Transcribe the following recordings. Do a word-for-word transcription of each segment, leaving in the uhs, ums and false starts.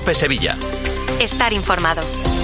COPE Sevilla. Estar informado.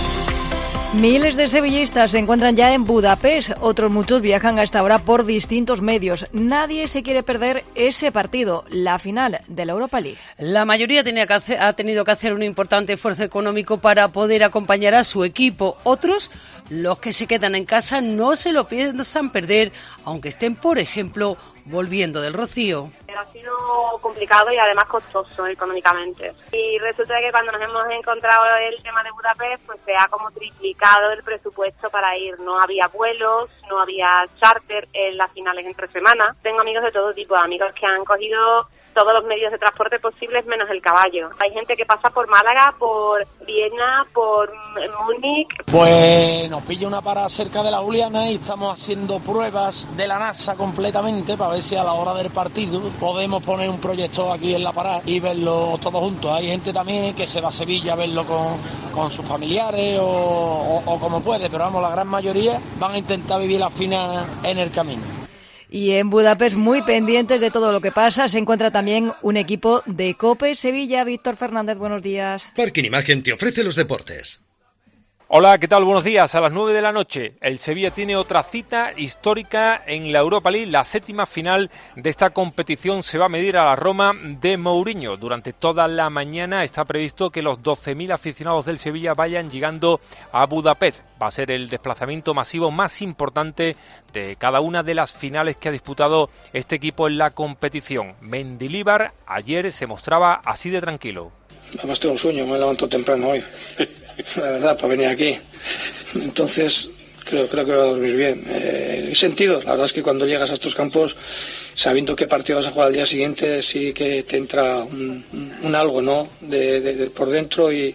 Miles de sevillistas se encuentran ya en Budapest. Otros muchos viajan a esta hora por distintos medios. Nadie se quiere perder ese partido, la final de la Europa League. La mayoría tenía que hacer, ha tenido que hacer un importante esfuerzo económico para poder acompañar a su equipo. Otros, los que se quedan en casa, no se lo piensan perder, aunque estén, por ejemplo, volviendo del Rocío. Ha sido complicado y además costoso económicamente. Y resulta que cuando nos hemos encontrado el tema de Budapest, pues se ha como triplicado el presupuesto para ir. No había vuelos, no había charter en las finales entre semanas. Tengo amigos de todo tipo, amigos que han cogido todos los medios de transporte posibles menos el caballo. Hay gente que pasa por Málaga, por Viena, por Múnich. Pues nos pilla una parada cerca de la Juliana y estamos haciendo pruebas de la NASA completamente para ver si a la hora del partido podemos poner un proyector aquí en la parada y verlo todos juntos. Hay gente también que se va a Sevilla a verlo con, con sus familiares o, o, o como puede, pero vamos, la gran mayoría van a intentar vivir la final en el camino. Y en Budapest, muy pendientes de todo lo que pasa, se encuentra también un equipo de COPE Sevilla. Víctor Fernández, buenos días. Parking Imagen te ofrece los deportes. Hola, ¿qué tal? Buenos días. A las nueve de la noche, el Sevilla tiene otra cita histórica en la Europa League. La séptima final de esta competición se va a medir a la Roma de Mourinho. Durante toda la mañana está previsto que los doce mil aficionados del Sevilla vayan llegando a Budapest. Va a ser el desplazamiento masivo más importante de cada una de las finales que ha disputado este equipo en la competición. Mendilibar ayer se mostraba así de tranquilo. Además tengo un sueño, me levanto temprano hoy. La verdad, para venir aquí. Entonces, creo, creo que voy a dormir bien. Eh, ¿Qué sentido? La verdad es que cuando llegas a estos campos, sabiendo qué partido vas a jugar al día siguiente, sí que te entra un, un, un algo, ¿no? De, de, de por dentro y...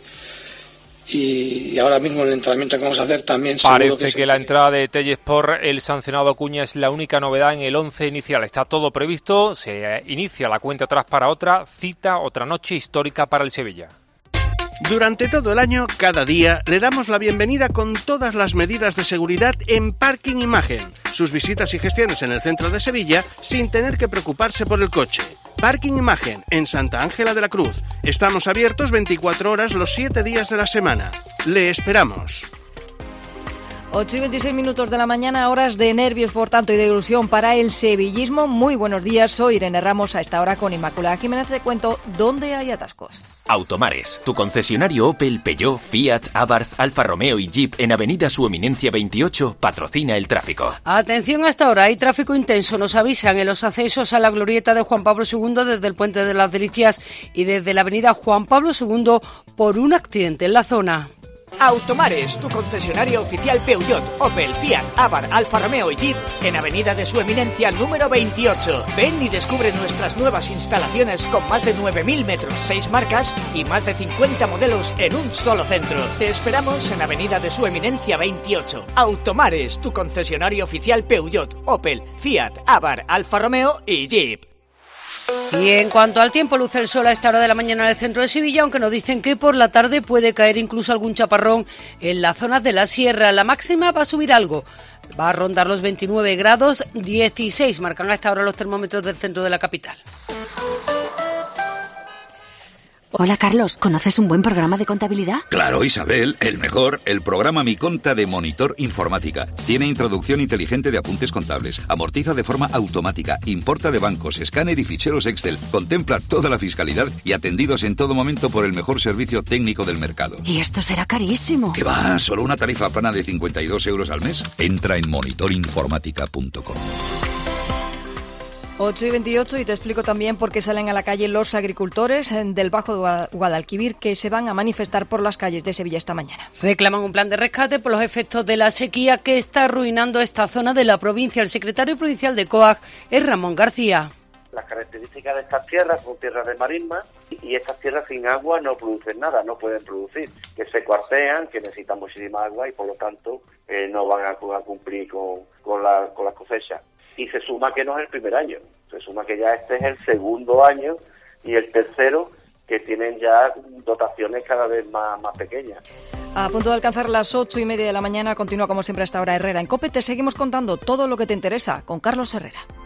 Y ahora mismo el entrenamiento que vamos a hacer también... Parece que, que se... la entrada de Telles por el sancionado Acuña es la única novedad en el once inicial. Está todo previsto, se inicia la cuenta atrás para otra cita, otra noche histórica para el Sevilla. Durante todo el año, cada día, le damos la bienvenida con todas las medidas de seguridad en Parking Imagen. Sus visitas y gestiones en el centro de Sevilla sin tener que preocuparse por el coche. Parking Imagen, en Santa Ángela de la Cruz. Estamos abiertos veinticuatro horas los siete días de la semana. Le esperamos. ocho y veintiséis minutos de la mañana, horas de nervios, por tanto, y de ilusión para el sevillismo. Muy buenos días, soy Irene Ramos, a esta hora con Inmaculada Jiménez. Te cuento dónde hay atascos. Automares, tu concesionario Opel, Peugeot, Fiat, Abarth, Alfa Romeo y Jeep en Avenida Su Eminencia veintiocho, patrocina el tráfico. Atención, hasta ahora hay tráfico intenso, nos avisan en los accesos a la glorieta de Juan Pablo segundo desde el Puente de las Delicias y desde la Avenida Juan Pablo segundo por un accidente en la zona. Automares, tu concesionario oficial Peugeot, Opel, Fiat, Abarth, Alfa Romeo y Jeep en Avenida de Su Eminencia número veintiocho. Ven y descubre nuestras nuevas instalaciones con más de nueve mil metros, seis marcas y más de cincuenta modelos en un solo centro. Te esperamos en Avenida de Su Eminencia veintiocho. Automares, tu concesionario oficial Peugeot, Opel, Fiat, Abarth, Alfa Romeo y Jeep. Y en cuanto al tiempo, luce el sol a esta hora de la mañana en el centro de Sevilla, aunque nos dicen que por la tarde puede caer incluso algún chaparrón en las zonas de la sierra. La máxima va a subir algo, va a rondar los veintinueve grados, dieciséis marcan a esta hora los termómetros del centro de la capital. Hola, Carlos, ¿conoces un buen programa de contabilidad? Claro, Isabel, el mejor, el programa Mi Conta de Monitor Informática. Tiene introducción inteligente de apuntes contables, amortiza de forma automática, importa de bancos, escáner y ficheros Excel, contempla toda la fiscalidad y atendidos en todo momento por el mejor servicio técnico del mercado. ¿Y esto será carísimo? ¿Qué va? ¿Solo una tarifa plana de cincuenta y dos euros al mes? Entra en monitor informática punto com. ocho y veintiocho y te explico también por qué salen a la calle los agricultores del Bajo de Guadalquivir que se van a manifestar por las calles de Sevilla esta mañana. Reclaman un plan de rescate por los efectos de la sequía que está arruinando esta zona de la provincia. El secretario provincial de COAG es Ramón García. Las características de estas tierras son tierras de marisma y estas tierras sin agua no producen nada, no pueden producir, que se cuartean, que necesitan muchísima agua y por lo tanto eh, no van a, a cumplir con, con, la, con las cosechas. Y se suma que no es el primer año, se suma que ya este es el segundo año y el tercero que tienen ya dotaciones cada vez más, más pequeñas. A punto de alcanzar las ocho y media de la mañana, continúa como siempre hasta ahora Herrera en COPE. Te seguimos contando todo lo que te interesa con Carlos Herrera.